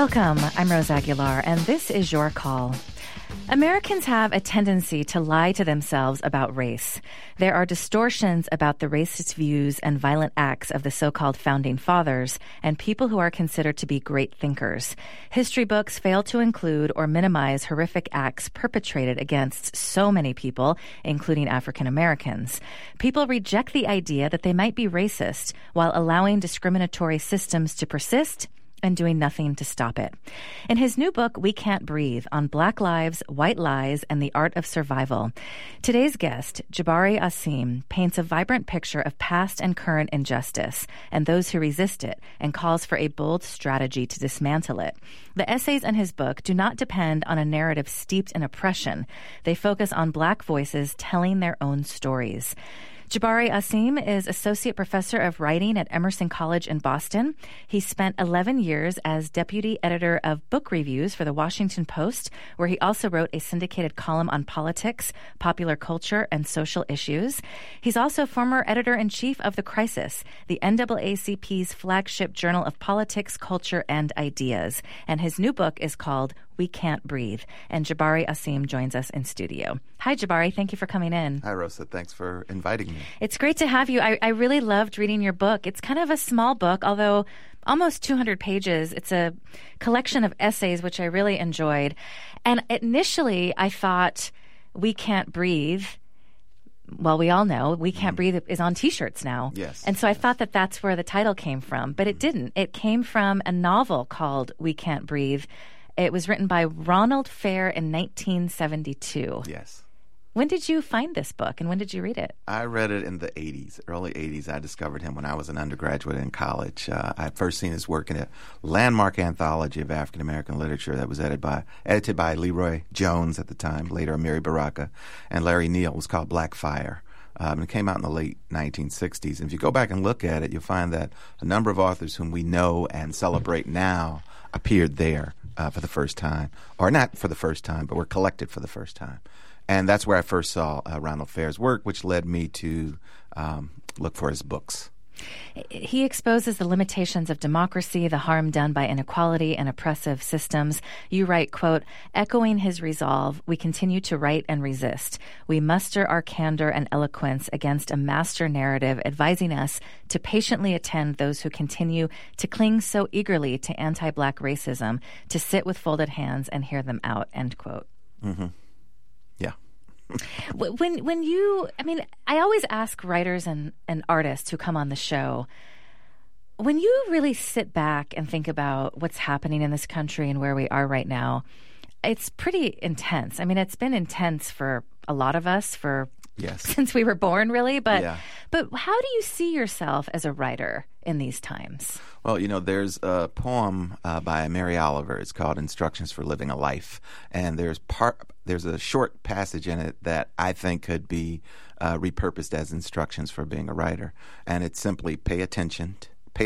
Welcome. I'm Rose Aguilar, and this is Your Call. Americans have a tendency to lie to themselves about race. There are distortions about the racist views and violent acts of the so-called founding fathers and people who are considered to be great thinkers. History books fail to include or minimize horrific acts perpetrated against so many people, including African Americans. People reject the idea that they might be racist while allowing discriminatory systems to persist and doing nothing to stop it. In his new book, We Can't Breathe, on Black Lives, White Lies, and the Art of Survival, today's guest, Jabari Asim, paints a vibrant picture of past and current injustice and those who resist it, and calls for a bold strategy to dismantle it. The essays in his book do not depend on a narrative steeped in oppression. They focus on Black voices telling their own stories. Jabari Asim is Associate Professor of Writing at Emerson College in Boston. He spent 11 years as Deputy Editor of Book Reviews for the Washington Post, where he also wrote a syndicated column on politics, popular culture, and social issues. He's also former Editor-in-Chief of The Crisis, the NAACP's flagship journal of politics, culture, and ideas. And his new book is called We Can't Breathe. And Jabari Asim joins us in studio. Hi, Jabari. Thank you for coming in. Hi, Rosa. Thanks for inviting me. It's great to have you. I really loved reading your book. It's kind of a small book, although almost 200 pages. It's a collection of essays, which I really enjoyed. And initially, I thought We Can't Breathe. Well, we all know We Can't Breathe is on T-shirts now. Yes. And so I thought that that's where the title came from. But it didn't. It came from a novel called We Can't Breathe. It was written by Ronald Fair in 1972. Yes. When did you find this book, and when did you read it? I read it in the 80s, early 80s. I discovered him when I was an undergraduate in college. I had first seen his work in a landmark anthology of African-American literature that was edited by Leroy Jones at the time, later Amiri Baraka, and Larry Neal. It was called Black Fire. It came out in the late 1960s. And if you go back and look at it, you'll find that a number of authors whom we know and celebrate now appeared there for the first time. Or not for the first time, but were collected for the first time. And that's where I first saw Ronald Fair's work, which led me to look for his books. He exposes the limitations of democracy, the harm done by inequality and oppressive systems. You write, quote, echoing his resolve, we continue to write and resist. We muster our candor and eloquence against a master narrative advising us to patiently attend those who continue to cling so eagerly to anti-Black racism, to sit with folded hands and hear them out, end quote. Mm-hmm. Yeah. I always ask writers and artists who come on the show, when you really sit back and think about what's happening in this country and where we are right now, it's pretty intense. I mean, it's been intense for a lot of us since we were born, really. But how do you see yourself as a writer in these times? Well, there's a poem by Mary Oliver. It's called Instructions for Living a Life. And there's a short passage in it that I think could be repurposed as instructions for being a writer. And it's simply pay attention,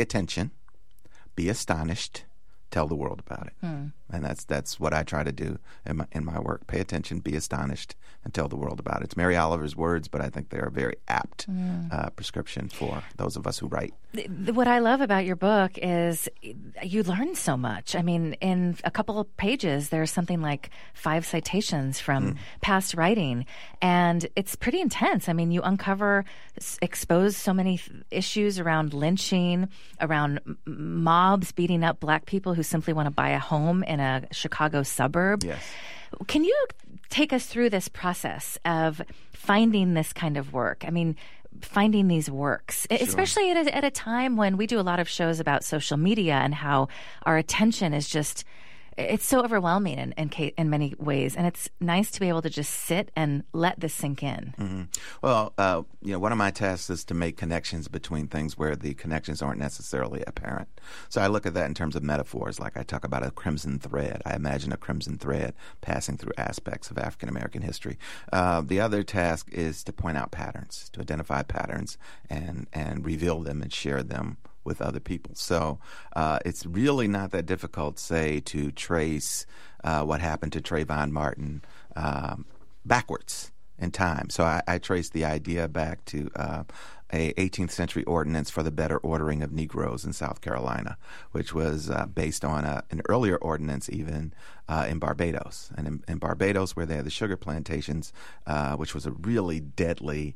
be astonished, tell the world about it. And that's what I try to do in my work. Pay attention, be astonished, and tell the world about it. It's Mary Oliver's words, but I think they're a very apt prescription for those of us who write. What I love about your book is you learn so much. I mean, in a couple of pages, there's something like 5 citations from past writing, and it's pretty intense. I mean, you expose so many issues around lynching, around mobs beating up Black people who simply want to buy a home in a Chicago suburb. Yes. Can you take us through this process of finding this kind of work? I mean, finding these works, especially at a time when we do a lot of shows about social media and how our attention is just, it's so overwhelming in many ways. And it's nice to be able to just sit and let this sink in. Mm-hmm. Well, one of my tasks is to make connections between things where the connections aren't necessarily apparent. So I look at that in terms of metaphors, like I talk about a crimson thread. I imagine a crimson thread passing through aspects of African American history. The other task is to point out patterns, to identify patterns and reveal them and share them with other people. So it's really not that difficult, say, to trace what happened to Trayvon Martin backwards in time. So I traced the idea back to a 18th century ordinance for the better ordering of Negroes in South Carolina, which was based on an earlier ordinance even in Barbados. And in Barbados, where they had the sugar plantations, which was a really deadly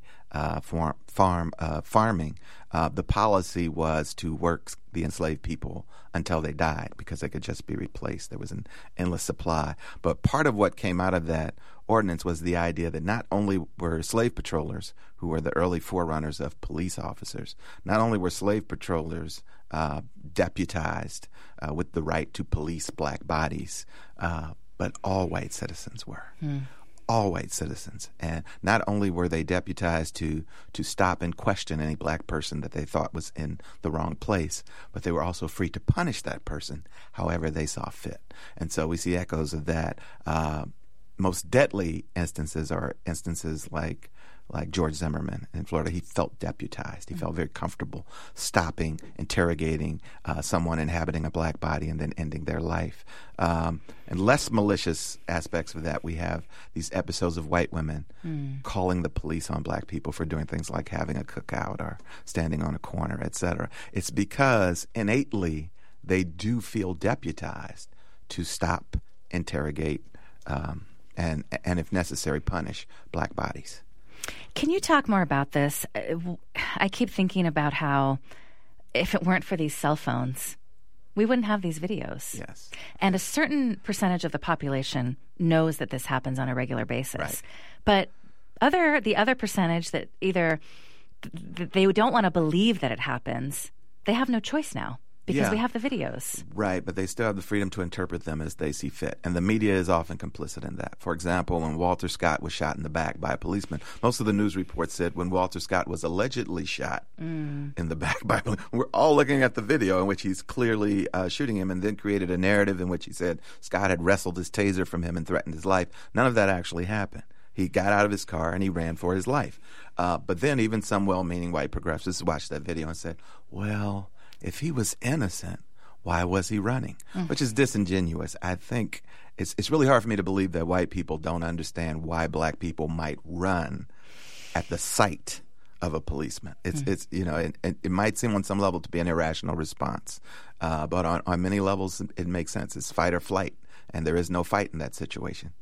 farming, the policy was to work the enslaved people until they died because they could just be replaced. There was an endless supply. But part of what came out of that ordinance was the idea that not only were slave patrollers, who were the early forerunners of police officers, not only were slave patrollers deputized with the right to police black bodies, but all white citizens were. All white citizens. And not only were they deputized to stop and question any black person that they thought was in the wrong place, but they were also free to punish that person however they saw fit. And so we see echoes of that. Most deadly instances are instances like George Zimmerman in Florida. He felt deputized. He felt very comfortable stopping, interrogating someone inhabiting a black body and then ending their life. And less malicious aspects of that, we have these episodes of white women calling the police on black people for doing things like having a cookout or standing on a corner, et cetera. It's because innately they do feel deputized to stop, interrogate, and if necessary, punish black bodies. Can you talk more about this? I keep thinking about how if it weren't for these cell phones, we wouldn't have these videos. Yes. And a certain percentage of the population knows that this happens on a regular basis. Right. But the other percentage that either they don't want to believe that it happens, they have no choice now. Because we have the videos. Right, but they still have the freedom to interpret them as they see fit. And the media is often complicit in that. For example, when Walter Scott was shot in the back by a policeman, most of the news reports said when Walter Scott was allegedly shot in the back by a policeman. We're all looking at the video in which he's clearly shooting him, and then created a narrative in which he said Scott had wrestled his taser from him and threatened his life. None of that actually happened. He got out of his car and he ran for his life. But then even some well-meaning white progressives watched that video and said, well, if he was innocent, why was he running? Which is disingenuous. I think it's really hard for me to believe that white people don't understand why black people might run at the sight of a policeman. It's it might seem on some level to be an irrational response, but on many levels it makes sense. It's fight or flight, and there is no fight in that situation.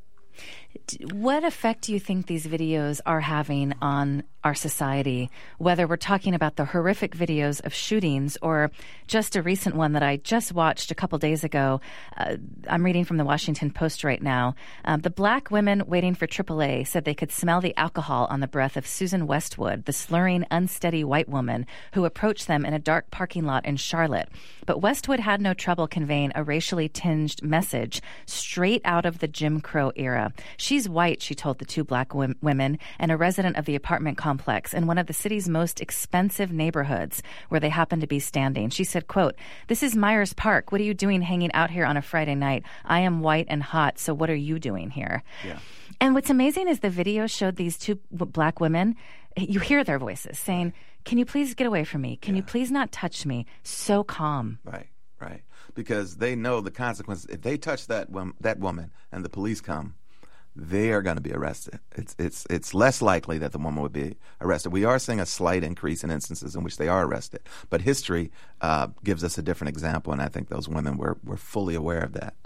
What effect do you think these videos are having on our society, whether we're talking about the horrific videos of shootings or just a recent one that I just watched a couple days ago? I'm reading from the Washington Post right now. The black women waiting for AAA said they could smell the alcohol on the breath of Susan Westwood, the slurring, unsteady white woman who approached them in a dark parking lot in Charlotte. But Westwood had no trouble conveying a racially tinged message straight out of the Jim Crow era. She's white, she told the two black women, and a resident of the apartment complex in one of the city's most expensive neighborhoods where they happen to be standing. She said, quote, "This is Myers Park. What are you doing hanging out here on a Friday night? I am white and hot, so what are you doing here?" Yeah. And what's amazing is the video showed these two black women. You hear their voices saying, "Can you please get away from me? Can you please not touch me?" So calm. Right. Because they know the consequences. If they touch that woman and the police come, they are going to be arrested. It's less likely that the woman would be arrested. We are seeing a slight increase in instances in which they are arrested, but history gives us a different example, and I think those women were fully aware of that.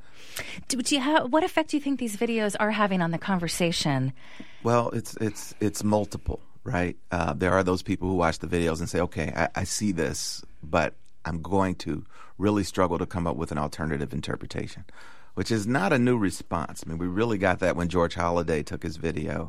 What effect do you think these videos are having on the conversation? Well, it's multiple, right? There are those people who watch the videos and say, okay, I see this, but I'm going to really struggle to come up with an alternative interpretation, which is not a new response. I mean, we really got that when George Holliday took his video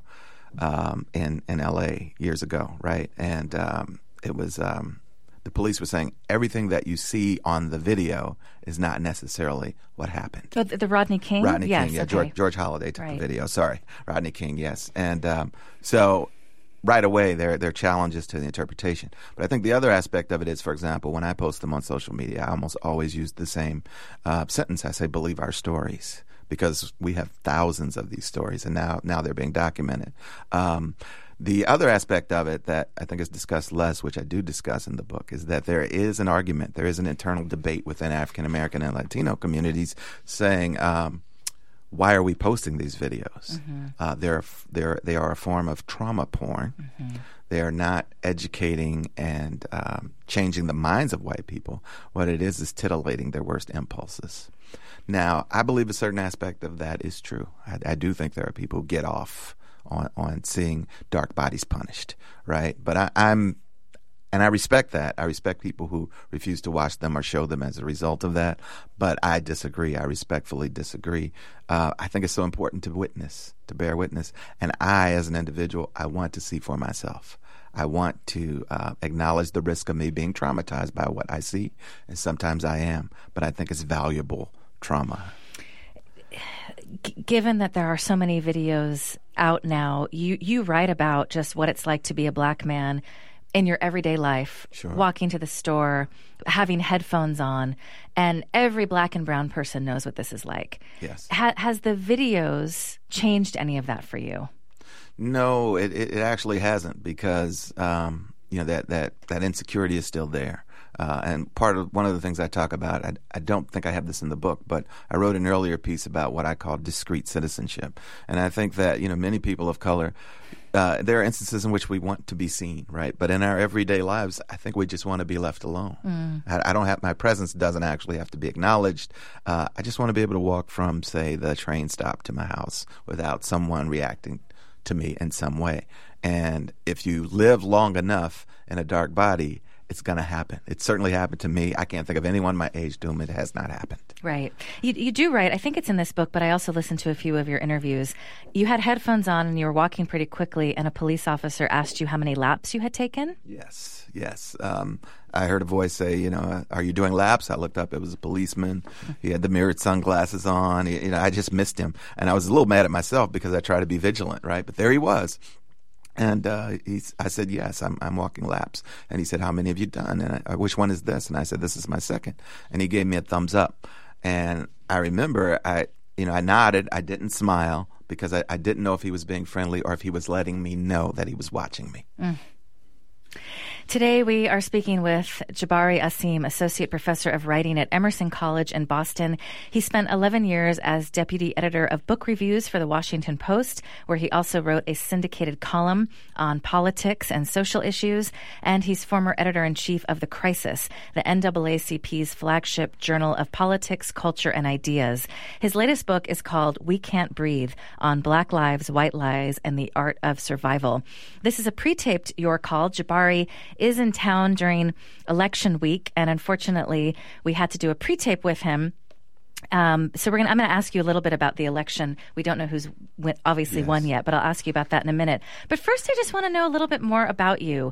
in L.A. years ago, right? And it was the police were saying everything that you see on the video is not necessarily what happened. Oh, the Rodney King? Rodney King, yeah. Okay. George Holliday took the video. Sorry, Rodney King, yes. And so right away, there are challenges to the interpretation. But I think the other aspect of it is, for example, when I post them on social media, I almost always use the same sentence. I say, believe our stories, because we have thousands of these stories, and now they're being documented. The other aspect of it that I think is discussed less, which I do discuss in the book, is that there is an argument, there is an internal debate within African American and Latino communities saying, why are we posting these videos? They are a form of trauma porn. They are not educating and changing the minds of white people. What it is titillating their worst impulses. Now, I believe a certain aspect of that is true. I do think there are people who get off on seeing dark bodies punished, right? But I respect that. I respect people who refuse to watch them or show them as a result of that. But I disagree. I respectfully disagree. I think it's so important to bear witness. And I, as an individual, I want to see for myself. I want to acknowledge the risk of me being traumatized by what I see. And sometimes I am. But I think it's valuable trauma. Given that there are so many videos out now, you write about just what it's like to be a black man in your everyday life, Sure. Walking to the store, having headphones on, and every black and brown person knows what this is like. Yes. Has the videos changed any of that for you? No, it actually hasn't, because that insecurity is still there. And one of the things I talk about, I don't think I have this in the book, but I wrote an earlier piece about what I call discrete citizenship. And I think that, many people of color, there are instances in which we want to be seen, right? But in our everyday lives, I think we just want to be left alone. I don't have, my presence doesn't actually have to be acknowledged. I just want to be able to walk from, say, the train stop to my house without someone reacting to me in some way. And if you live long enough in a dark body, it's going to happen. It certainly happened to me. I can't think of anyone my age to whom it has not happened. Right. You do write, I think it's in this book, but I also listened to a few of your interviews. You had headphones on and you were walking pretty quickly, and a police officer asked you how many laps you had taken? Yes. I heard a voice say, are you doing laps? I looked up. It was a policeman. He had the mirrored sunglasses on. I just missed him. And I was a little mad at myself because I try to be vigilant, right? But there he was. And I said, yes, I'm walking laps. And he said, how many have you done? And which one is this? And I said, this is my second. And he gave me a thumbs up. And I remember I nodded. I didn't smile because I didn't know if he was being friendly or if he was letting me know that he was watching me. Today we are speaking with Jabari Asim, Associate Professor of Writing at Emerson College in Boston. He spent 11 years as Deputy Editor of Book Reviews for the Washington Post, where he also wrote a syndicated column on politics and social issues. And he's former Editor-in-Chief of The Crisis, the NAACP's flagship journal of politics, culture, and ideas. His latest book is called We Can't Breathe, on Black Lives, White Lies, and the Art of Survival. This is a pre-taped Your Call. Jabari is in town during election week, and unfortunately, we had to do a pre-tape with him. So I'm going to ask you a little bit about the election. We don't know who's obviously won yet, but I'll ask you about that in a minute. But first, I just want to know a little bit more about you.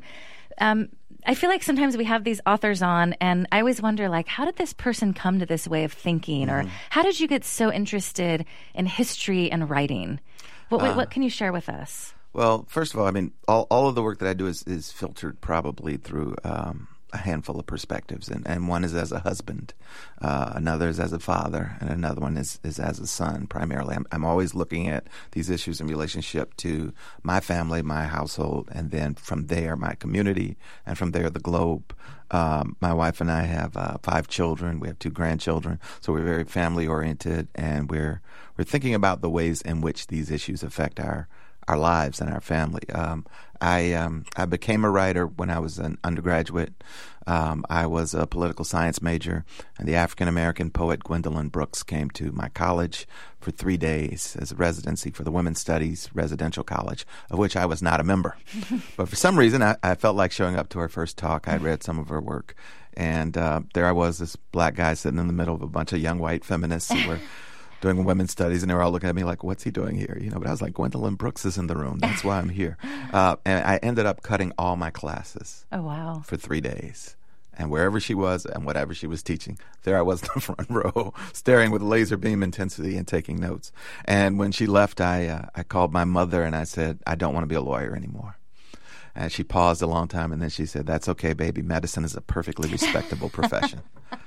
I feel like sometimes we have these authors on, and I always wonder, how did this person come to this way of thinking, or how did you get so interested in history and writing? What can you share with us? Well, first of all, all of the work that I do is filtered probably through a handful of perspectives, and one is as a husband, another is as a father, and another one is as a son. Primarily, I'm always looking at these issues in relationship to my family, my household, and then from there my community, and from there the globe. My wife and I have 5 children. We have 2 grandchildren, so we're very family oriented, and we're thinking about the ways in which these issues affect our lives and our family. I became a writer when I was an undergraduate. I was a political science major, and the African-American poet Gwendolyn Brooks came to my college for 3 days as a residency for the Women's Studies Residential College, of which I was not a member. But for some reason, I felt like showing up to her first talk. I'd read some of her work, and there I was, this black guy sitting in the middle of a bunch of young white feminists who were doing women's studies, and they were all looking at me like, what's he doing here? But I was like, Gwendolyn Brooks is in the room. That's why I'm here. And I ended up cutting all my classes. Oh, wow. For 3 days. And wherever she was and whatever she was teaching, there I was in the front row, staring with laser beam intensity and taking notes. And when she left, I called my mother and I said, I don't want to be a lawyer anymore. And she paused a long time, and then she said, that's okay, baby. Medicine is a perfectly respectable profession.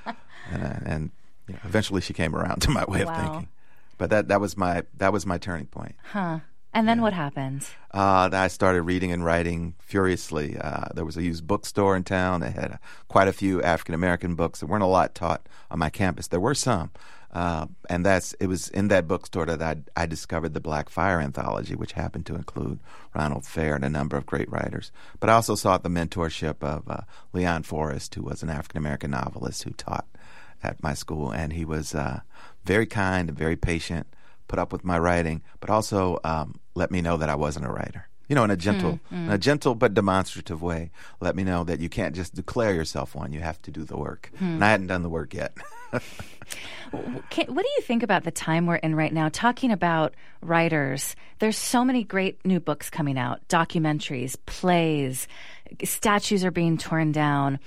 And eventually she came around to my way of thinking. But that was my turning point. Huh. And then what happened? I started reading and writing furiously. There was a used bookstore in town that had quite a few African-American books. There weren't a lot taught on my campus. There were some. And it was in that bookstore that I discovered the Black Fire anthology, which happened to include Ronald Fair and a number of great writers. But I also sought the mentorship of Leon Forrest, who was an African-American novelist who taught at my school. And he was very kind and very patient, put up with my writing, but also let me know that I wasn't a writer. In a gentle but demonstrative way, let me know that you can't just declare yourself one. You have to do the work. And I hadn't done the work yet. What do you think about the time we're in right now? Talking about writers, there's so many great new books coming out, documentaries, plays, statues are being torn down.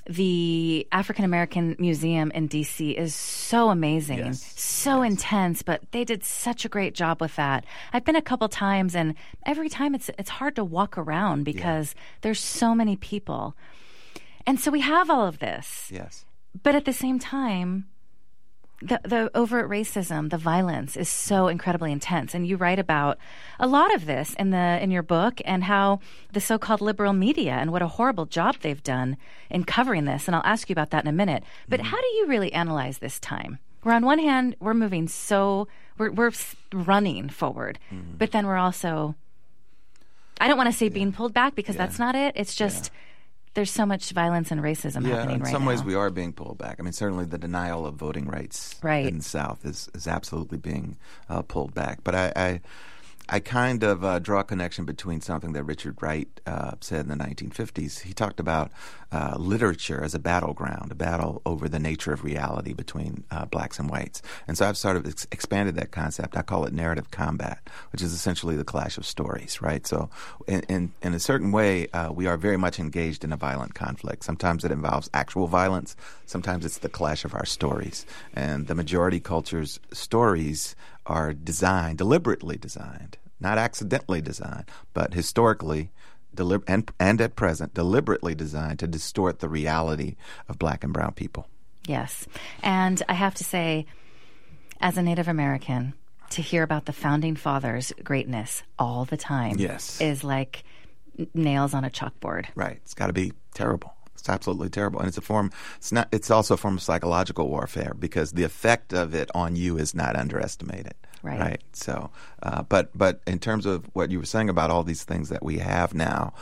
The African American Museum in D.C. is so amazing, so intense, but they did such a great job with that. I've been a couple times, and every time it's hard to walk around because there's so many people. And so we have all of this. Yes. But at the same time, the overt racism, the violence is so incredibly intense. And you write about a lot of this in your book and how the so-called liberal media and what a horrible job they've done in covering this. And I'll ask you about that in a minute. But how do you really analyze this time? Where on one hand, we're moving we're running forward, but then we're also, I don't want to say being pulled back because that's not it. It's just... There's so much violence and racism happening right now. In some ways we are being pulled back. I mean, certainly the denial of voting rights in the South is absolutely being pulled back. But I kind of draw a connection between something that Richard Wright said in the 1950s. He talked about literature as a battleground, a battle over the nature of reality between blacks and whites. And so I've sort of expanded that concept. I call it narrative combat, which is essentially the clash of stories, right? So in a certain way, we are very much engaged in a violent conflict. Sometimes it involves actual violence. Sometimes it's the clash of our stories. And the majority culture's stories are deliberately designed, not accidentally designed, but historically and at present, deliberately designed to distort the reality of black and brown people. Yes. And I have to say, as a Native American, to hear about the Founding Fathers' greatness all the time is like nails on a chalkboard. Right. It's got to be terrible. It's absolutely terrible. And it's also a form of psychological warfare because the effect of it on you is not underestimated. Right. So, but in terms of what you were saying about all these things that we have now,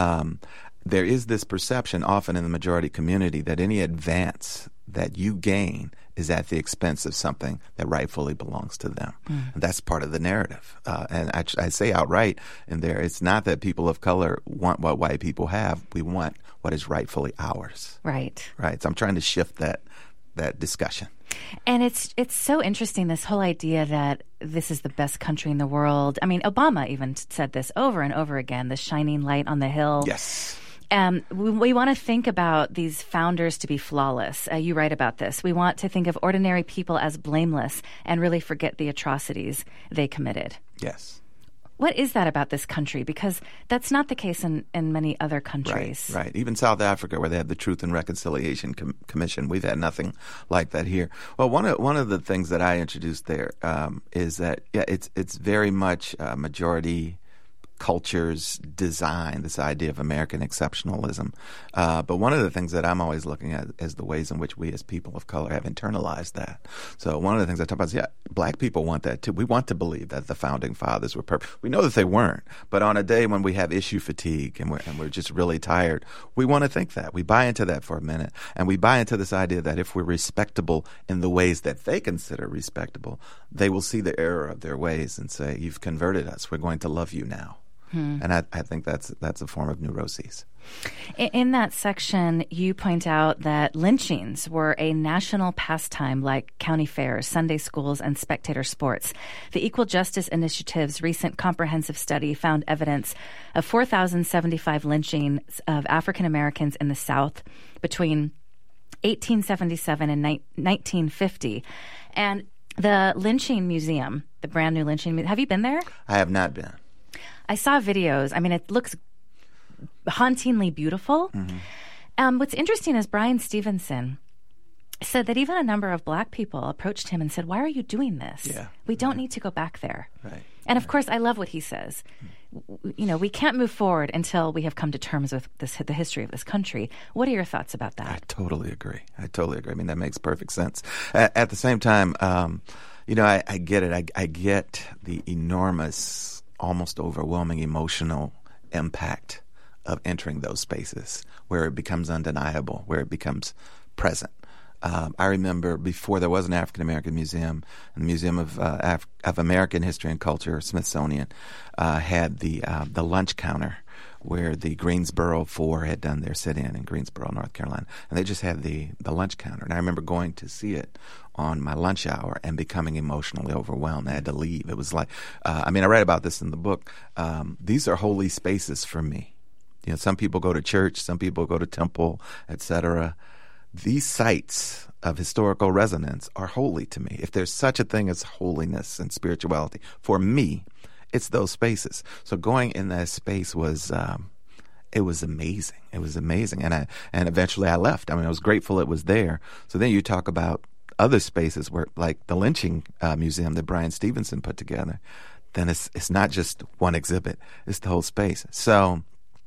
there is this perception often in the majority community that any advance that you gain is at the expense of something that rightfully belongs to them. And that's part of the narrative. And I say outright in there, it's not that people of color want what white people have. We want what is rightfully ours. Right. Right. So I'm trying to shift that discussion. And it's so interesting, this whole idea that this is the best country in the world. I mean, Obama even said this over and over again, the shining light on the hill. Yes. We want to think about these founders to be flawless. You write about this. We want to think of ordinary people as blameless and really forget the atrocities they committed. Yes. What is that about this country? Because that's not the case in many other countries. Right. Even South Africa, where they have the Truth and Reconciliation Commission, we've had nothing like that here. Well, one of the things that I introduced there is that it's very much majority culture's design, this idea of American exceptionalism. But one of the things that I'm always looking at is the ways in which we as people of color have internalized that. So one of the things I talk about is, black people want that too. We want to believe that the Founding Fathers were perfect. We know that they weren't. But on a day when we have issue fatigue and we're just really tired, we want to think that. We buy into that for a minute. And we buy into this idea that if we're respectable in the ways that they consider respectable, they will see the error of their ways and say, you've converted us. We're going to love you now. And I think that's a form of neuroses. In that section, you point out that lynchings were a national pastime like county fairs, Sunday schools, and spectator sports. The Equal Justice Initiative's recent comprehensive study found evidence of 4,075 lynchings of African Americans in the South between 1877 and 1950. And the Lynching Museum, the brand new Lynching Museum, have you been there? I have not been. I saw videos. I mean, it looks hauntingly beautiful. What's interesting is Brian Stevenson said that even a number of Black people approached him and said, "Why are you doing this? Yeah. We don't need to go back there." Right. And of course, I love what he says. We can't move forward until we have come to terms with the history of this country. What are your thoughts about that? I totally agree. I mean, that makes perfect sense. At the same time, I get it. I get the enormous, almost overwhelming emotional impact of entering those spaces where it becomes undeniable, where it becomes present. I remember before there was an African American museum, the Museum of American History and Culture, Smithsonian, had the lunch counter where the Greensboro Four had done their sit-in Greensboro, North Carolina, and they just had the lunch counter. And I remember going to see it on my lunch hour and becoming emotionally overwhelmed. I had to leave. It was like, I write about this in the book. These are holy spaces for me. Some people go to church, some people go to temple, etc. These sites of historical resonance are holy to me. If there's such a thing as holiness and spirituality, for me, it's those spaces. So going in that space was it was amazing. It was amazing. And eventually I left. I was grateful it was there. So then you talk about other spaces where, like the lynching museum that Brian Stevenson put together, then it's not just one exhibit, it's the whole space. So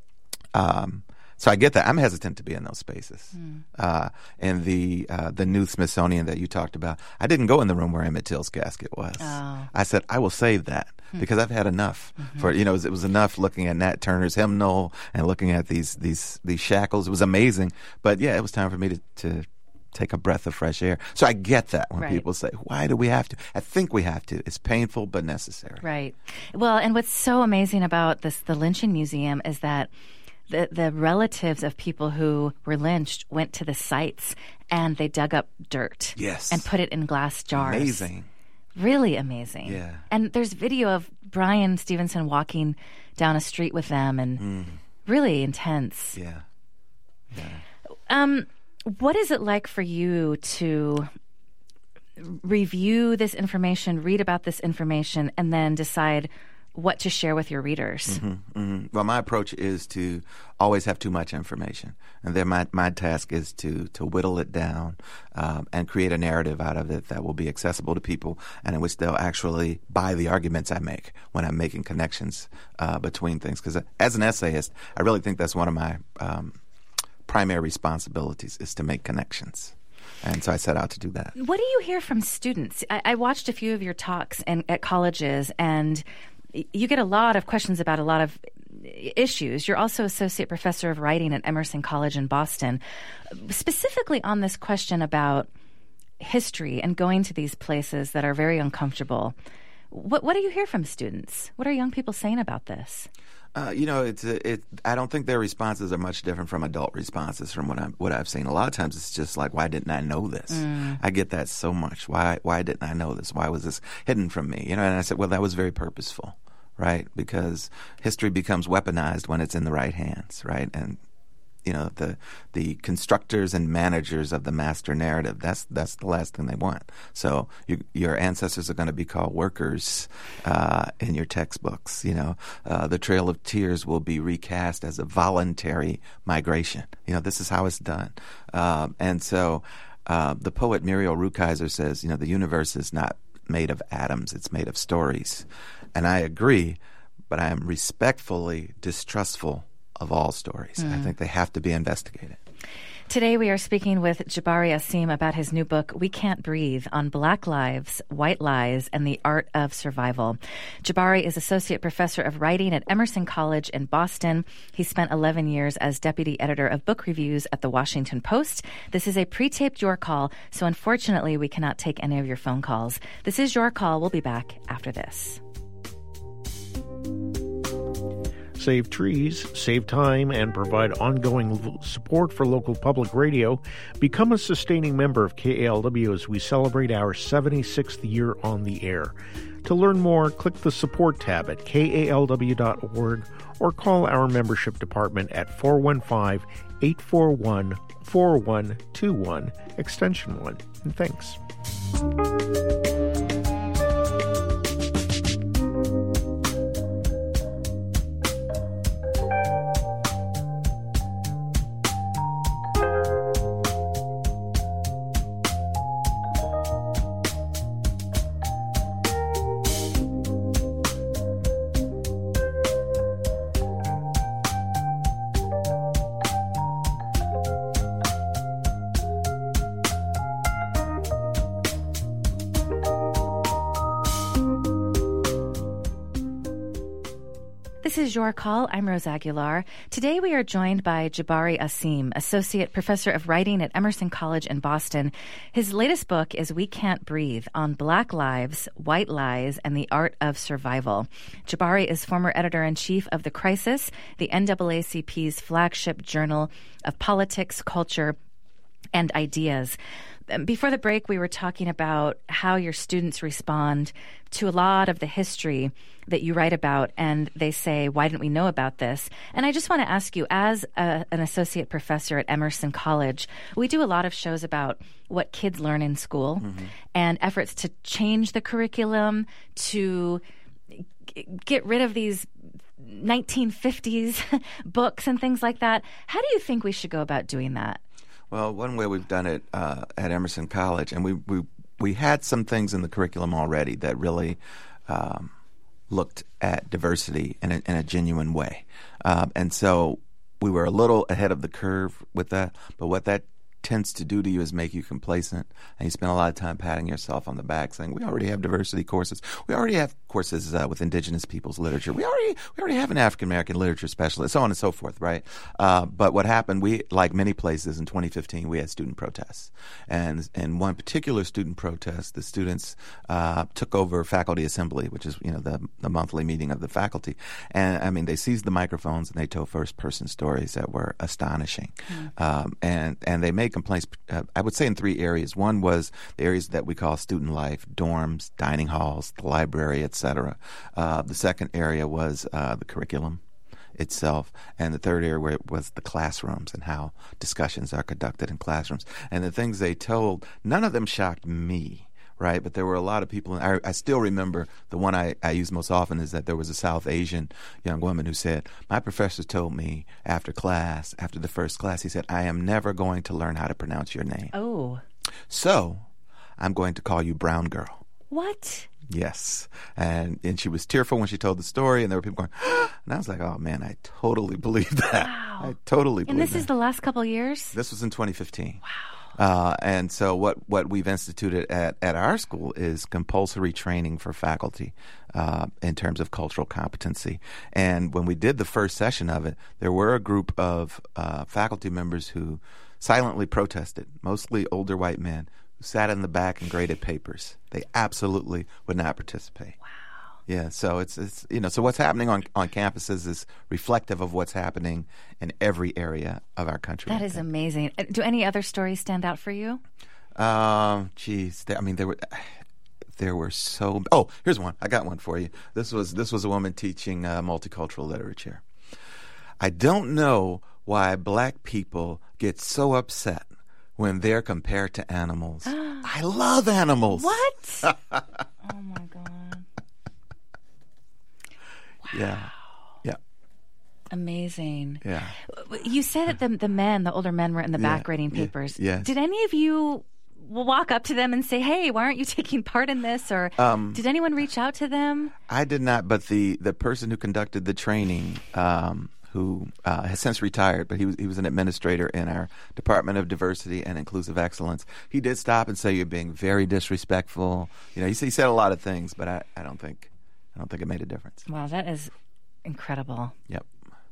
I get that. I'm hesitant to be in those spaces. And the new Smithsonian that you talked about, I didn't go in the room where Emmett Till's casket was. Oh. I said, I will save that because I've had enough. For it was enough looking at Nat Turner's hymnal and looking at these shackles. It was amazing. But yeah, it was time for me to take a breath of fresh air. So I get that when people say, why do we have to? I think we have to. It's painful but necessary. Right. Well, and what's so amazing about the lynching museum is that the relatives of people who were lynched went to the sites and they dug up dirt and put it in glass jars. Amazing. Really amazing. Yeah. And there's video of Brian Stevenson walking down a street with them and really intense. Yeah. What is it like for you to review this information, read about this information, and then decide what to share with your readers? Well, my approach is to always have too much information. And then my task is to whittle it down and create a narrative out of it that will be accessible to people and in which they'll actually buy the arguments I make when I'm making connections between things. Because as an essayist, I really think that's one of my primary responsibilities is to make connections. And so I set out to do that. What do you hear from students? I watched a few of your talks at colleges, and you get a lot of questions about a lot of issues. You're also associate professor of writing at Emerson College in Boston, specifically on this question about history and going to these places that are very uncomfortable. What do you hear from students? What are young people saying about this? I don't think their responses are much different from adult responses from what I've seen. A lot of times it's just like, why didn't I know this? I get that so much. Why didn't I know this? Why was this hidden from me? And I said, well, that was very purposeful, right? Because history becomes weaponized when it's in the right hands, right? And the constructors and managers of the master narrative, that's the last thing they want. So your ancestors are going to be called workers in your textbooks. The Trail of Tears will be recast as a voluntary migration. This is how it's done. And so the poet Muriel Rukeyser says, the universe is not made of atoms, it's made of stories. And I agree, but I am respectfully distrustful of all stories. I think they have to be investigated. Today we are speaking with Jabari Asim about his new book, We Can't Breathe, on Black Lives, White Lies, and the Art of Survival. Jabari is Associate Professor of Writing at Emerson College in Boston. He spent 11 years as Deputy Editor of Book Reviews at The Washington Post. This is a pre-taped Your Call, so unfortunately we cannot take any of your phone calls. This is Your Call. We'll be back after this. Save trees, save time, and provide ongoing support for local public radio. Become a sustaining member of KALW as we celebrate our 76th year on the air. To learn more, click the support tab at kalw.org or call our membership department at 415-841-4121, extension 1. And thanks. This is Your Call. I'm Rose Aguilar. Today we are joined by Jabari Asim, Associate Professor of Writing at Emerson College in Boston. His latest book is We Can't Breathe, on Black Lives, White Lies, and the Art of Survival. Jabari is former editor-in-chief of The Crisis, the NAACP's flagship journal of politics, culture, and ideas. Before the break, we were talking about how your students respond to a lot of the history that you write about, and they say, why didn't we know about this? And I just want to ask you, as an associate professor at Emerson College, we do a lot of shows about what kids learn in school and efforts to change the curriculum, to get rid of these 1950s books and things like that. How do you think we should go about doing that? Well, one way we've done it at Emerson College, and we had some things in the curriculum already that really looked at diversity in a genuine way. And so we were a little ahead of the curve with that, but what that tends to do to you is make you complacent, and you spend a lot of time patting yourself on the back saying, we already have diversity courses. We already have courses with indigenous peoples literature. We already have an African American literature specialist, so on and so forth, right? But what happened, we, like many places in 2015, we had student protests. And in one particular student protest, the students took over faculty assembly, which is, the monthly meeting of the faculty. And I mean, they seized the microphones and they told first person stories that were astonishing. And they made complaints, I would say, in three areas. One was the areas that we call student life: dorms, dining halls, the library, etc. The second area was the curriculum itself, and the third area was the classrooms and how discussions are conducted in classrooms. And the things they told, none of them shocked me, right? But there were a lot of people. I still remember the one I use most often is that there was a South Asian young woman who said, my professor told me after the first class, he said, I am never going to learn how to pronounce your name. Oh. So I'm going to call you Brown Girl. What? Yes. And she was tearful when she told the story, and there were people going, and I was like, oh, man, I totally believe that. Wow. I totally believe that. And this is the last couple of years? This was in 2015. Wow. And so what we've instituted at our school is compulsory training for faculty in terms of cultural competency. And when we did the first session of it, there were a group of faculty members who silently protested, mostly older white men, who sat in the back and graded papers. They absolutely would not participate. Wow. Yeah, so it's so what's happening on campuses is reflective of what's happening in every area of our country. That is amazing. Do any other stories stand out for you? There were so. Oh, here's one. I got one for you. This was a woman teaching multicultural literature. I don't know why black people get so upset when they're compared to animals. I love animals. What? Oh my God. Yeah. Yeah. Amazing. Yeah. You said that the older men were in the back grading papers. Yes. Did any of you walk up to them and say, hey, why aren't you taking part in this? Or did anyone reach out to them? I did not, but the person who conducted the training, who has since retired, but he was an administrator in our Department of Diversity and Inclusive Excellence. He did stop and say, you're being very disrespectful. He said a lot of things, but I don't think it made a difference. Wow, that is incredible. Yep.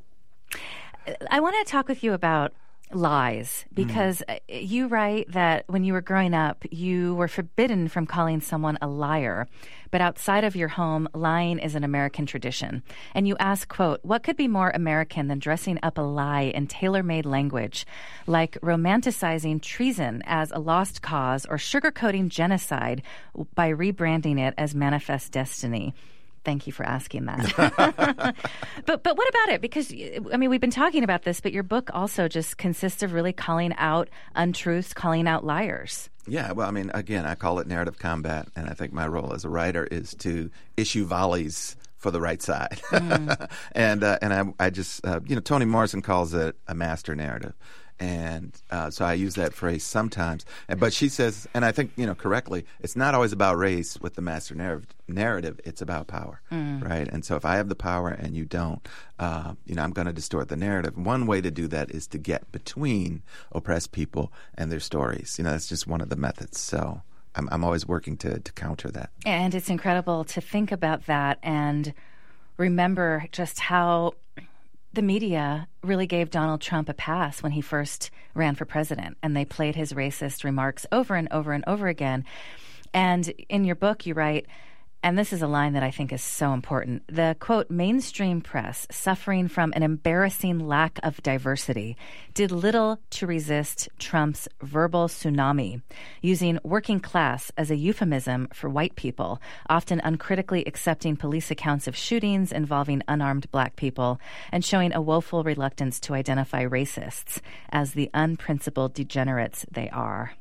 I want to talk with you about lies, because you write that when you were growing up, you were forbidden from calling someone a liar. But outside of your home, lying is an American tradition. And you ask, quote, what could be more American than dressing up a lie in tailor-made language, like romanticizing treason as a lost cause or sugarcoating genocide by rebranding it as manifest destiny? Thank you for asking that. But what about it? Because, we've been talking about this, but your book also just consists of really calling out untruths, calling out liars. Yeah, well, again, I call it narrative combat, and I think my role as a writer is to issue volleys for the right side. And I just, Toni Morrison calls it a master narrative. And so I use that phrase sometimes. But she says, and I think, correctly, it's not always about race with the master narrative. It's about power, right? And so if I have the power and you don't, I'm going to distort the narrative. One way to do that is to get between oppressed people and their stories. That's just one of the methods. So I'm always working to counter that. And it's incredible to think about that and remember just how the media really gave Donald Trump a pass when he first ran for president, and they played his racist remarks over and over and over again. And in your book, you write, and this is a line that I think is so important, the, quote, mainstream press, suffering from an embarrassing lack of diversity, did little to resist Trump's verbal tsunami, using working class as a euphemism for white people, often uncritically accepting police accounts of shootings involving unarmed black people, and showing a woeful reluctance to identify racists as the unprincipled degenerates they are.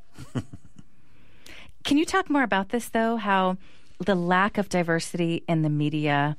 Can you talk more about this, though, how the lack of diversity in the media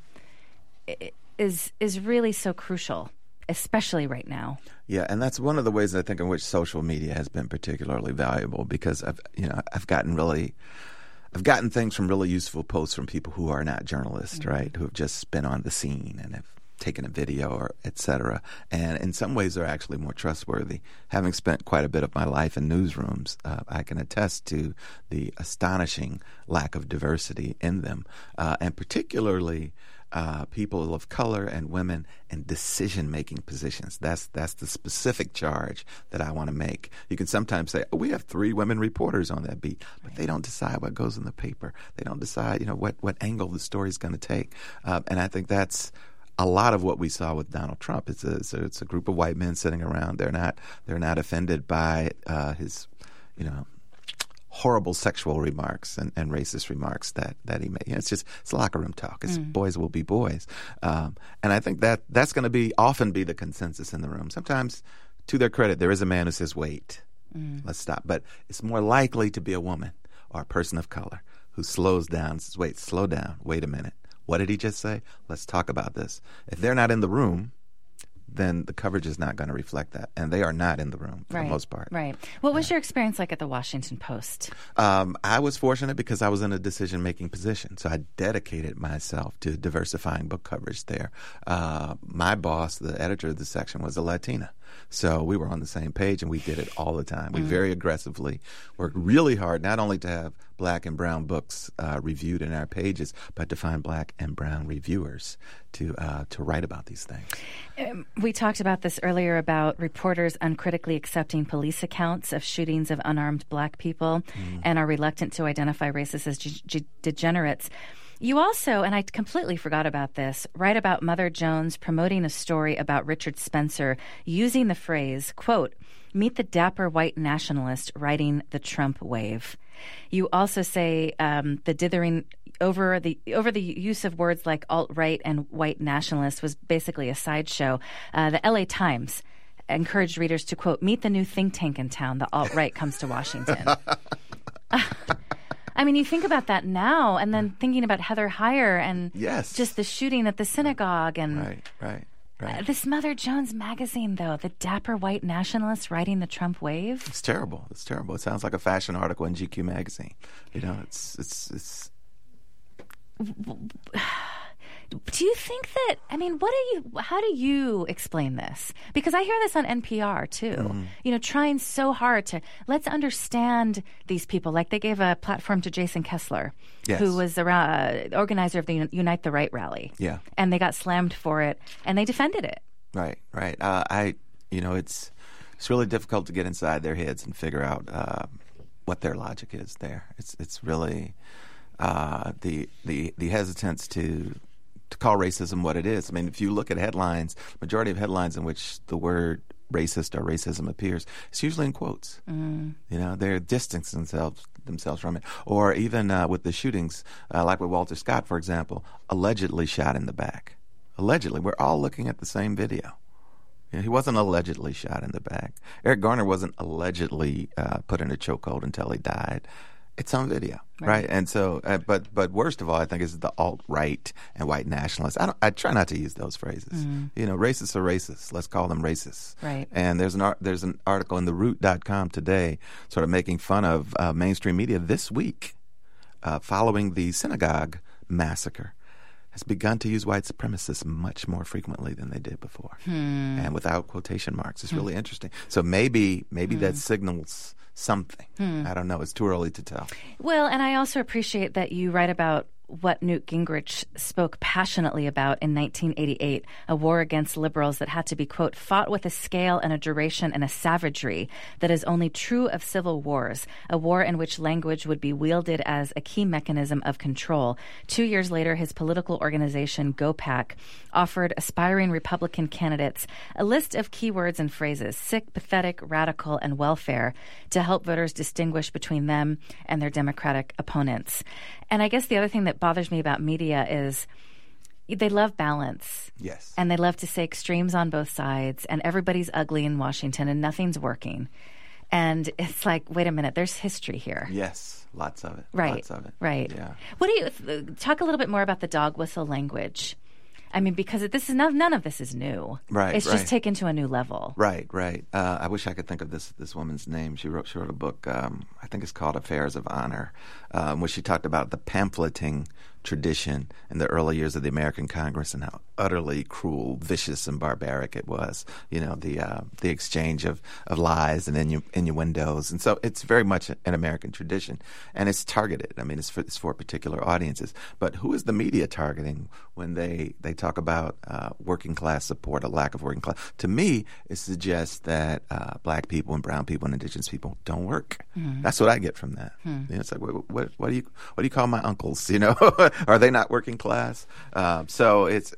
is really so crucial, especially right now? Yeah, and that's one of the ways I think in which social media has been particularly valuable, because I've gotten things from really useful posts from people who are not journalists, right? Who have just been on the scene and have taken a video or et cetera. And in some ways they're actually more trustworthy. Having spent quite a bit of my life in newsrooms, I can attest to the astonishing lack of diversity in them, and particularly people of color and women in decision-making positions. That's the specific charge that I want to make. You can sometimes say, we have 3 women reporters on that beat, but they don't decide what goes in the paper. They don't decide, what angle the story's going to take. And I think that's a lot of what we saw with Donald Trump. It's a group of white men sitting around. They're not offended by his, horrible sexual remarks and racist remarks that he made. It's locker room talk. It's boys will be boys, and I think that's going to often be the consensus in the room. Sometimes, to their credit, there is a man who says, "Wait, let's stop," but it's more likely to be a woman or a person of color who slows down and says, "Wait, slow down. Wait a minute. What did he just say? Let's talk about this." If they're not in the room, then the coverage is not going to reflect that. And they are not in the room for the most part. Right. What was your experience like at the Washington Post? I was fortunate because I was in a decision-making position. So I dedicated myself to diversifying book coverage there. My boss, the editor of the section, was a Latina. So we were on the same page, and we did it all the time. We very aggressively worked really hard, not only to have black and brown books reviewed in our pages, but to find black and brown reviewers to write about these things. We talked about this earlier about reporters uncritically accepting police accounts of shootings of unarmed black people and are reluctant to identify racists as degenerates. You also, and I completely forgot about this, write about Mother Jones promoting a story about Richard Spencer using the phrase, quote, "Meet the dapper white nationalist riding the Trump wave." You also say the dithering over the use of words like alt-right and white nationalist was basically a sideshow. The LA Times encouraged readers to, quote, "Meet the new think tank in town. The alt-right comes to Washington." I mean, you think about that now, and then thinking about Heather Heyer and just the shooting at the synagogue. And Right. This Mother Jones magazine, though, the dapper white nationalists riding the Trump wave. It's terrible. It sounds like a fashion article in GQ magazine. It's Do you think that, how do you explain this? Because I hear this on NPR too, trying so hard to, let's understand these people. Like they gave a platform to Jason Kessler, who was organizer of the Unite the Right rally. Yeah. And they got slammed for it, and they defended it. Right. It's really difficult to get inside their heads and figure out what their logic is there. It's really the hesitance to call racism what it is. I mean, if you look at headlines, majority of headlines in which the word racist or racism appears, it's usually in quotes. They're distancing themselves from it. Or even with the shootings, like with Walter Scott, for example, allegedly shot in the back. Allegedly. We're all looking at the same video. He wasn't allegedly shot in the back. Eric Garner wasn't allegedly put in a chokehold until he died. It's on video, right? And so, but worst of all, I think is the alt-right and white nationalists. I try not to use those phrases. Racists are racists. Let's call them racists. Right. And there's an article in TheRoot.com today, sort of making fun of mainstream media this week, following the synagogue massacre, has begun to use white supremacists much more frequently than they did before, and without quotation marks. It's really interesting. So maybe that signals something. I don't know. It's too early to tell. Well, and I also appreciate that you write about what Newt Gingrich spoke passionately about in 1988, a war against liberals that had to be, quote, fought with a scale and a duration and a savagery that is only true of civil wars, a war in which language would be wielded as a key mechanism of control. 2 years later, his political organization, GOPAC, offered aspiring Republican candidates a list of keywords and phrases, sick, pathetic, radical, and welfare, to help voters distinguish between them and their Democratic opponents. And I guess the other thing that bothers me about media is they love balance. Yes. And they love to say extremes on both sides, and everybody's ugly in Washington and nothing's working. And it's like, wait a minute, there's history here. Yes, lots of it. Right. Lots of it. Right. Yeah. What do you talk a little bit more about the dog whistle language? I mean, because this is none of this is new. Right. It's just taken to a new level. Right. I wish I could think of this woman's name. She wrote a book. I think it's called Affairs of Honor, where she talked about the pamphleting tradition in the early years of the American Congress and how utterly cruel, vicious, and barbaric it was. You know, the exchange of lies and innuendos, and so it's very much an American tradition, and it's targeted. I mean, it's for particular audiences. But who is the media targeting when they talk about working class support, a lack of working class? To me, it suggests that black people and brown people and indigenous people don't work. Mm. That's what I get from that. You know, it's like, what do you call my uncles? You know. Are they not working class? So it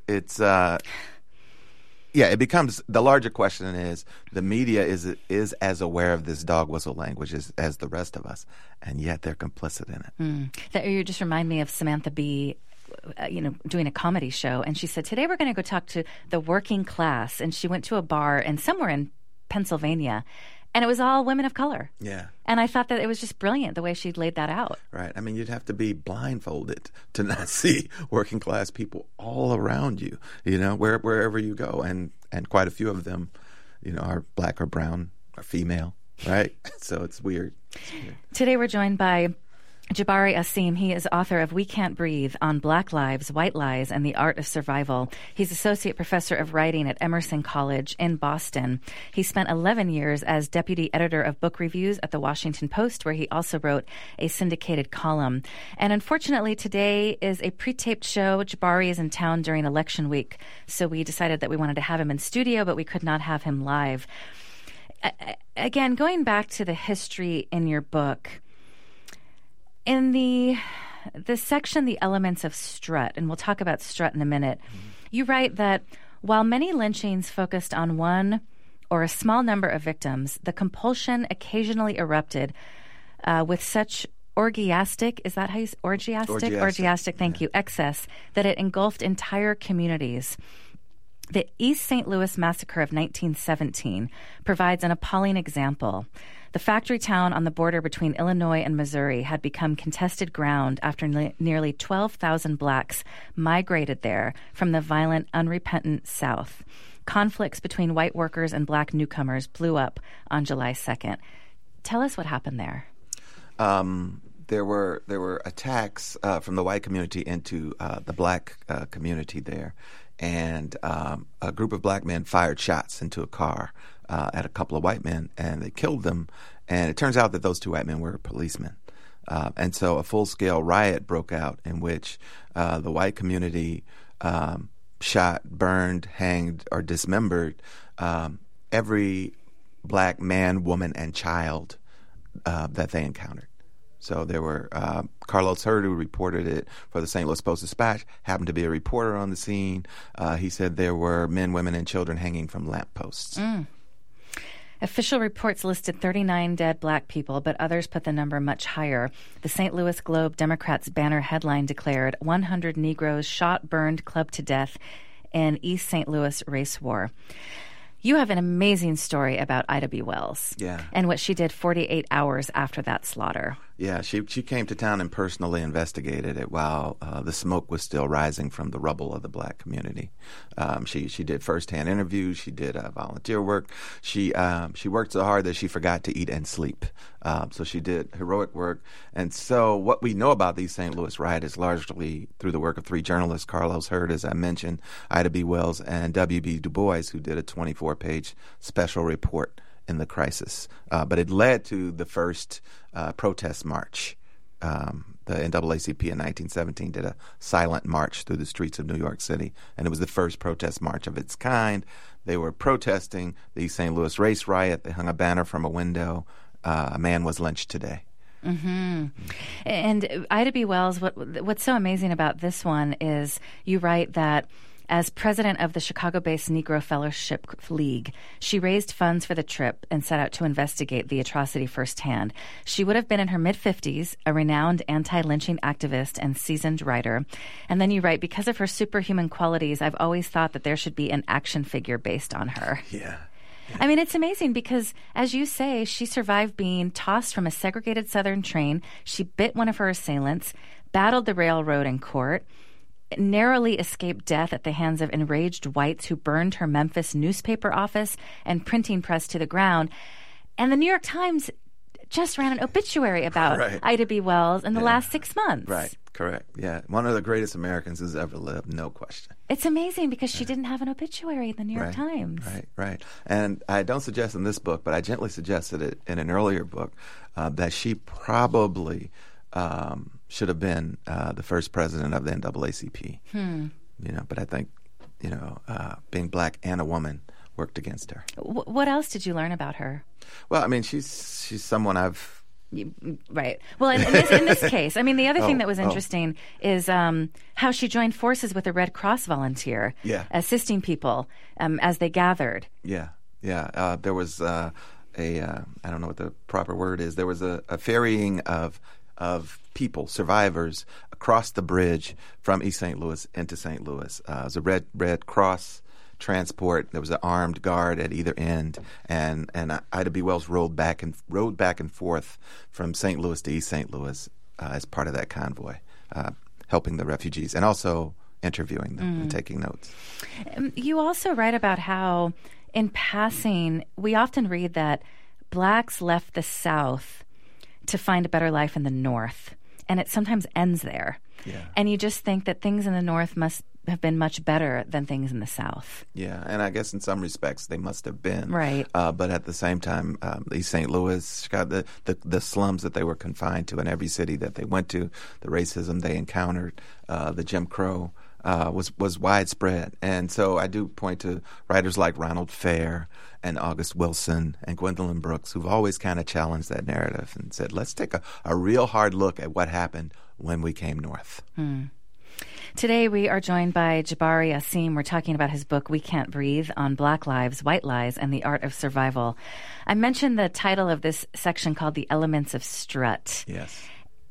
becomes the larger question is the media is as aware of this dog whistle language as the rest of us, and yet they're complicit in it. That you just remind me of Samantha Bee, doing a comedy show, and she said, today we're going to go talk to the working class, and she went to a bar and somewhere in Pennsylvania, and it was all women of color. Yeah. And I thought that it was just brilliant the way she laid that out. Right. I mean, you'd have to be blindfolded to not see working class people all around you, wherever you go. And quite a few of them, are black or brown or female, right? So it's weird. Today we're joined by Jabari Asim. He is author of We Can't Breathe on Black Lives, White Lies, and the Art of Survival. He's associate professor of writing at Emerson College in Boston. He spent 11 years as deputy editor of book reviews at the Washington Post, where he also wrote a syndicated column. And unfortunately, today is a pre-taped show. Jabari is in town during election week, so we decided that we wanted to have him in studio, but we could not have him live. Again, going back to the history in your book, in the section, The Elements of Strut, and we'll talk about strut in a minute, you write that while many lynchings focused on one or a small number of victims, the compulsion occasionally erupted with such orgiastic, is that how you say orgiastic? Orgiastic, thank you, excess, that it engulfed entire communities. The East St. Louis Massacre of 1917 provides an appalling example. The factory town on the border between Illinois and Missouri had become contested ground after nearly 12,000 blacks migrated there from the violent, unrepentant South. Conflicts between white workers and black newcomers blew up on July 2nd. Tell us what happened there. There were attacks from the white community into the black community there. And a group of black men fired shots into a car at a couple of white men, and they killed them. And it turns out that those two white men were policemen. And so a full-scale riot broke out in which the white community shot, burned, hanged, or dismembered every black man, woman, and child that they encountered. So there were Carlos Hurd, who reported it for the St. Louis Post-Dispatch, happened to be a reporter on the scene. He said there were men, women, and children hanging from lampposts. Official reports listed 39 dead black people, but others put the number much higher. The St. Louis Globe Democrats banner headline declared 100 Negroes shot, burned, clubbed to death in East St. Louis race war. You have an amazing story about Ida B. Wells and what she did 48 hours after that slaughter. Yeah, she came to town and personally investigated it while the smoke was still rising from the rubble of the black community. She did firsthand interviews. She did volunteer work. She worked so hard that she forgot to eat and sleep. So she did heroic work. And so what we know about these St. Louis riots is largely through the work of three journalists, Carlos Hurd, as I mentioned, Ida B. Wells, and W.B. Du Bois, who did a 24-page special report in the crisis. But it led to the first protest march the NAACP in 1917 did a silent march through the streets of New York City, and it was the first protest march of its kind. They were protesting the East St. Louis race riot. They hung a banner from a window. A man was lynched today. Mm-hmm. And Ida B. Wells, what's so amazing about this one is you write that as president of the Chicago-based Negro Fellowship League, she raised funds for the trip and set out to investigate the atrocity firsthand. She would have been in her mid-50s, a renowned anti-lynching activist and seasoned writer. And then you write, because of her superhuman qualities, I've always thought that there should be an action figure based on her. Yeah. I mean, it's amazing because, as you say, she survived being tossed from a segregated Southern train. She bit one of her assailants, battled the railroad in court, narrowly escaped death at the hands of enraged whites who burned her Memphis newspaper office and printing press to the ground. And the New York Times just ran an obituary about Ida B. Wells in the last 6 months. Right, correct. Yeah, one of the greatest Americans who's ever lived, no question. It's amazing because she didn't have an obituary in the New York Times. Right. And I don't suggest in this book, but I gently suggested it in an earlier book, that she probably should have been the first president of the NAACP. But I think, being black and a woman worked against her. What else did you learn about her? Well, I mean, she's someone I've... Right. Well, in this case, I mean, the other thing that was interesting is how she joined forces with a Red Cross volunteer, assisting people as they gathered. Yeah. There was I don't know what the proper word is. There was a ferrying of people, survivors, across the bridge from East St. Louis into St. Louis. It was a Red Cross transport. There was an armed guard at either end, and Ida B. Wells rode back and forth from St. Louis to East St. Louis as part of that convoy, helping the refugees and also interviewing them and taking notes. You also write about how, in passing, we often read that blacks left the South to find a better life in the North, and it sometimes ends there. Yeah. And you just think that things in the North must have been much better than things in the South. Yeah, and I guess in some respects they must have been. Right. But at the same time, East St. Louis, Chicago, the slums that they were confined to in every city that they went to, the racism they encountered, the Jim Crow, was widespread. And so I do point to writers like Ronald Fair and August Wilson and Gwendolyn Brooks, who've always kind of challenged that narrative and said, let's take a real hard look at what happened when we came north. Today we are joined by Jabari Asim. We're talking about his book, We Can't Breathe, on Black Lives, White Lies, and the Art of Survival. I mentioned the title of this section called The Elements of Strut. Yes.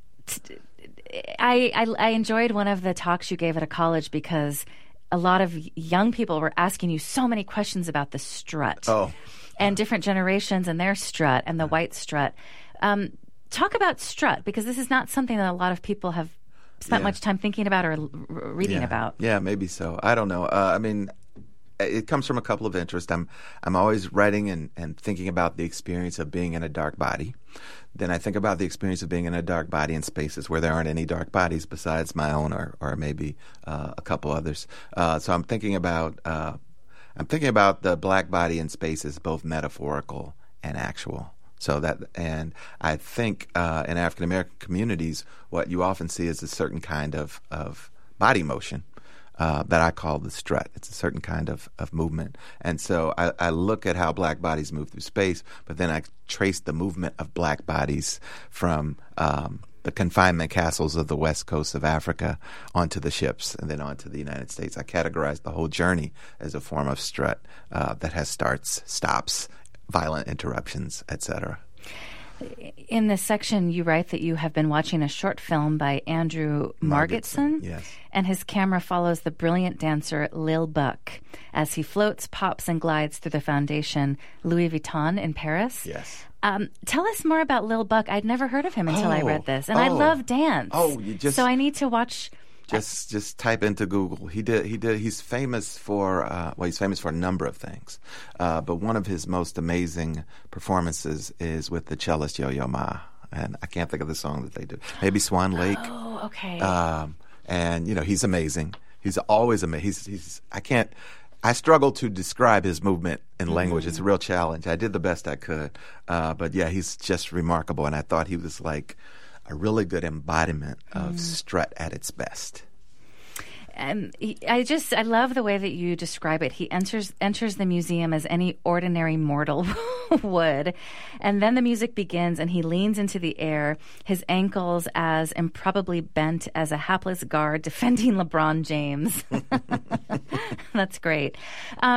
I enjoyed one of the talks you gave at a college because a lot of young people were asking you so many questions about the strut and different generations and their strut and the white strut. Talk about strut, because this is not something that a lot of people have spent much time thinking about or reading about. Yeah, maybe so. I don't know. I mean, it comes from a couple of interests. I'm always writing and thinking about the experience of being in a dark body. Then I think about the experience of being in a dark body in spaces where there aren't any dark bodies besides my own or maybe a couple others. So I'm thinking about the black body in spaces, both metaphorical and actual. And I think in African American communities, what you often see is a certain kind of body motion that I call the strut. It's a certain kind of movement. And so I look at how black bodies move through space, but then I trace the movement of black bodies from the confinement castles of the west coast of Africa onto the ships and then onto the United States. I categorize the whole journey as a form of strut that has starts, stops, violent interruptions, etc. In this section, you write that you have been watching a short film by Andrew Margetson. Yes. And his camera follows the brilliant dancer Lil Buck as he floats, pops, and glides through the foundation Louis Vuitton in Paris. Yes. Tell us more about Lil Buck. I'd never heard of him until I read this. And I love dance. So I need to watch... Just type into Google. He's famous for he's famous for a number of things, but one of his most amazing performances is with the cellist Yo-Yo Ma, and I can't think of the song that they do. Maybe Swan Lake. Oh, okay. And he's amazing. He's always amazing. I struggle to describe his movement in language. It's a real challenge. I did the best I could, but yeah, he's just remarkable. And I thought he was like a really good embodiment of strut at its best. And I love the way that you describe it. He enters the museum as any ordinary mortal would, and then the music begins, and he leans into the air, his ankles as improbably bent as a hapless guard defending LeBron James. That's great. How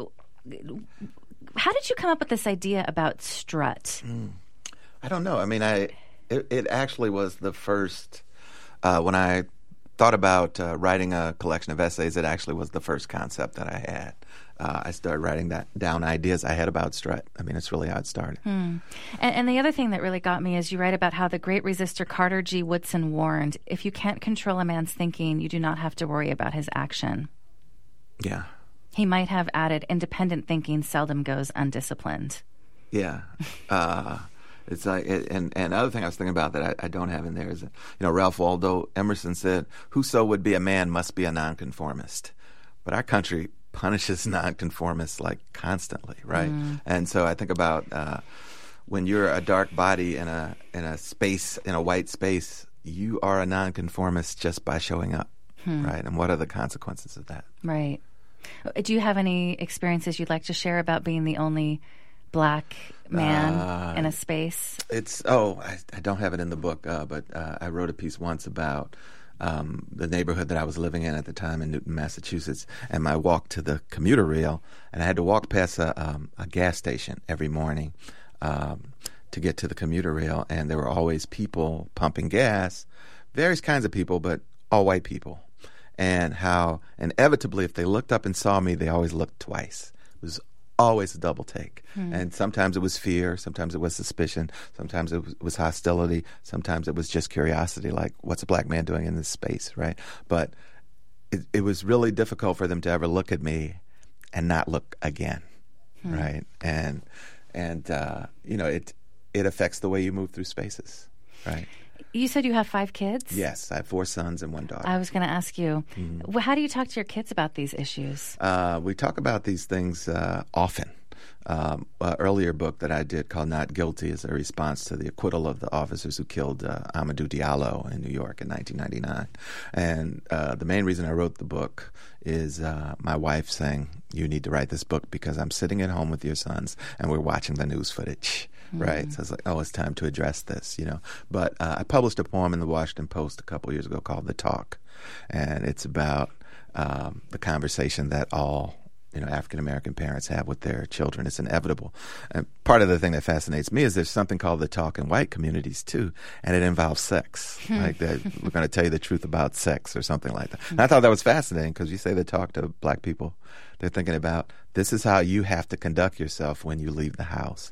did you come up with this idea about strut? I don't know. I mean, it actually was the first when I thought about writing a collection of essays. It actually was the first concept that I had. I started writing down ideas I had about strut. I mean, it's really how it started. And the other thing that really got me is you write about how the great resistor Carter G. Woodson warned, if you can't control a man's thinking, you do not have to worry about his action. Yeah. He might have added, independent thinking seldom goes undisciplined. Yeah. It's like, and other thing I was thinking about that I don't have in there is, Ralph Waldo Emerson said, "Whoso would be a man must be a nonconformist." But our country punishes nonconformists like constantly, right? And so I think about when you're a dark body in a space, in a white space, you are a nonconformist just by showing up, right? And what are the consequences of that? Right. Do you have any experiences you'd like to share about being the only Black man in a space? I don't have it in the book, but I wrote a piece once about the neighborhood that I was living in at the time in Newton, Massachusetts, and my walk to the commuter rail, and I had to walk past a gas station every morning to get to the commuter rail, and there were always people pumping gas, various kinds of people, but all white people, and how inevitably if they looked up and saw me, they always looked twice. It was always a double take. And sometimes it was fear, sometimes it was suspicion, sometimes it was hostility, sometimes it was just curiosity, like, what's a black man doing in this space, right? But it was really difficult for them to ever look at me and not look again, right? And it affects the way you move through spaces, right? You said you have 5 kids? Yes, I have 4 sons and 1 daughter. I was going to ask you, how do you talk to your kids about these issues? We talk about these things often. An earlier book that I did called Not Guilty is a response to the acquittal of the officers who killed Amadou Diallo in New York in 1999. And the main reason I wrote the book is my wife saying, "You need to write this book because I'm sitting at home with your sons and we're watching the news footage." Right. So it's like, it's time to address this, But I published a poem in the Washington Post a couple years ago called The Talk. And it's about the conversation that all African-American parents have with their children. It's inevitable. And part of the thing that fascinates me is there's something called the talk in white communities, too, and it involves sex. Like that, we're going to tell you the truth about sex or something like that. And I thought that was fascinating because you say the talk to black people, they're thinking about this is how you have to conduct yourself when you leave the house.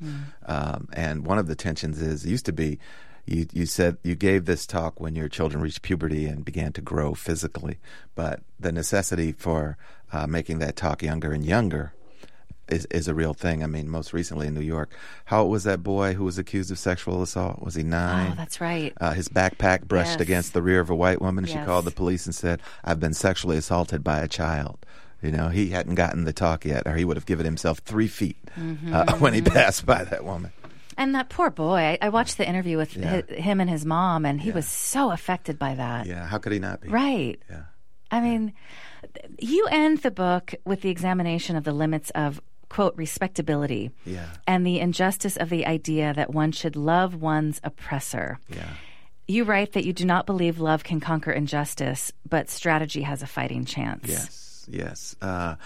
And one of the tensions is, it used to be, you said you gave this talk when your children reached puberty and began to grow physically, but the necessity for making that talk younger and younger is a real thing. I mean, most recently in New York, how old was that boy who was accused of sexual assault? Was he 9? Oh, that's right. His backpack brushed against the rear of a white woman. Yes. She called the police and said, "I've been sexually assaulted by a child." He hadn't gotten the talk yet, or he would have given himself 3 feet when he passed by that woman. And that poor boy, I watched the interview with him and his mom, and he was so affected by that. Yeah, how could he not be? Right. Yeah. I mean, you end the book with the examination of the limits of, quote, respectability and the injustice of the idea that one should love one's oppressor. Yeah. You write that you do not believe love can conquer injustice, but strategy has a fighting chance. Yes.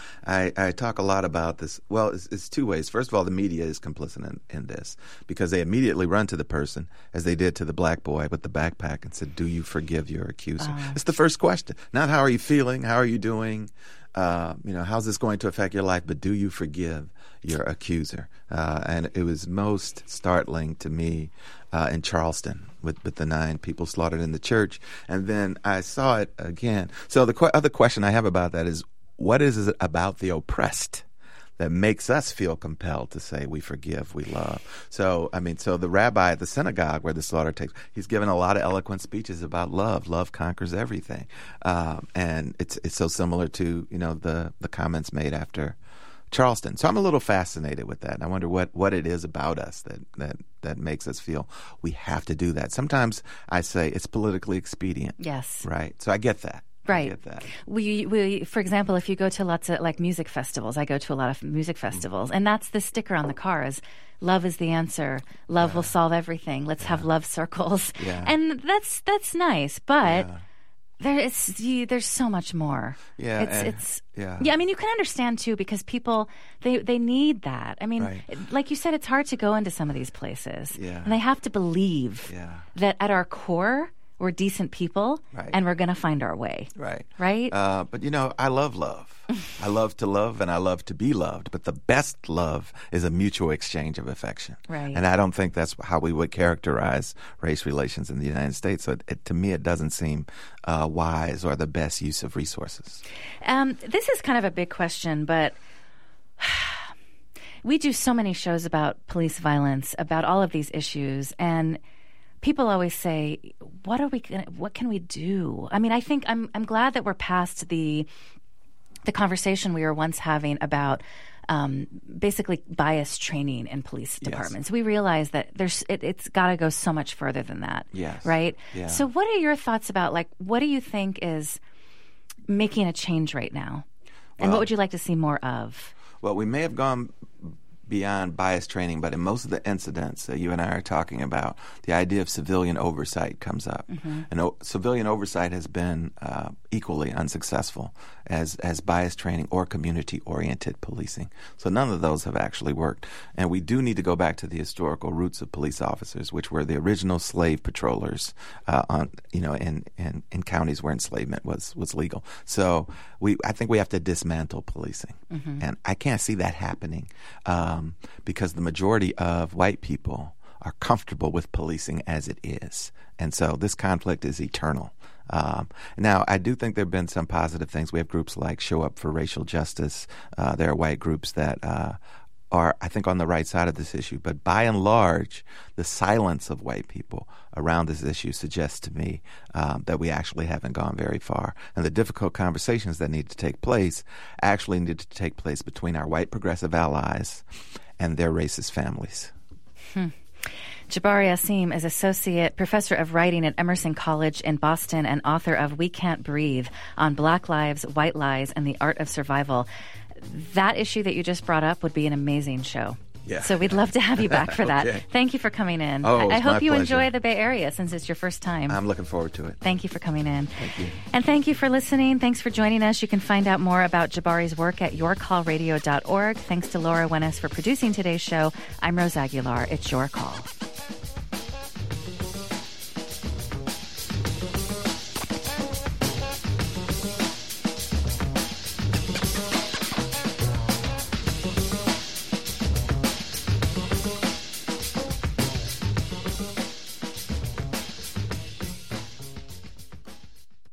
I talk a lot about this. Well, it's 2 ways. First of all, the media is complicit in this because they immediately run to the person, as they did to the black boy with the backpack, and said, "Do you forgive your accuser?" It's the first question. Not how are you feeling? How are you doing? How's this going to affect your life? But do you forgive your accuser? And it was most startling to me in Charleston with the 9 people slaughtered in the church. And then I saw it again. So the other question I have about that is, what is it about the oppressed that makes us feel compelled to say we forgive, we love? So the rabbi at the synagogue where the slaughter takes, he's given a lot of eloquent speeches about love. Love conquers everything. And it's so similar to, the comments made after Charleston. So I'm a little fascinated with that. And I wonder what it is about us that makes us feel we have to do that. Sometimes I say it's politically expedient. Yes. Right. So I get that. Right. I get that. We, for example, if you go to lots of like music festivals, I go to a lot of music festivals, and that's the sticker on the cars. Love is the answer. Love will solve everything. Let's have love circles. Yeah. And that's nice, but there's so much more. Yeah. I mean, you can understand too, because people they need that. I mean, like you said, it's hard to go into some of these places, and they have to believe that at our core we're decent people, and we're going to find our way. Right? But, I love love. I love to love, and I love to be loved. But the best love is a mutual exchange of affection. Right. And I don't think that's how we would characterize race relations in the United States. So to me, it doesn't seem wise or the best use of resources. This is kind of a big question, but we do so many shows about police violence, about all of these issues, and people always say, what can we do? I mean, I think I'm glad that we're past the conversation we were once having about basically bias training in police departments. We realize that it's got to go so much further than that. Yes. Right? Yeah. So what are your thoughts about, like, what do you think is making a change right now? And what would you like to see more of? Well, we may have gone beyond bias training, but in most of the incidents that you and I are talking about, the idea of civilian oversight comes up. Mm-hmm. And civilian oversight has been equally unsuccessful as bias training or community-oriented policing. So none of those have actually worked. And we do need to go back to the historical roots of police officers, which were the original slave patrollers in counties where enslavement was legal. So I think we have to dismantle policing. Mm-hmm. And I can't see that happening because the majority of white people are comfortable with policing as it is. And so this conflict is eternal. Now, I do think there have been some positive things. We have groups like Show Up for Racial Justice. There are white groups that are, I think, on the right side of this issue. But by and large, the silence of white people around this issue suggests to me that we actually haven't gone very far. And the difficult conversations that need to take place actually need to take place between our white progressive allies and their racist families. Jabari Asim is Associate Professor of Writing at Emerson College in Boston and author of We Can't Breathe on Black Lives, White Lies, and the Art of Survival. That issue that you just brought up would be an amazing show. Yeah. So we'd love to have you back for that. Okay. Thank you for coming in. I hope you pleasure. enjoy the Bay Area since it's your first time. I'm looking forward to it. Thank you for coming in. Thank you. And thank you for listening. Thanks for joining us. You can find out more about Jabari's work at yourcallradio.org. Thanks to Laura Wenis for producing today's show. I'm Rose Aguilar. It's Your Call.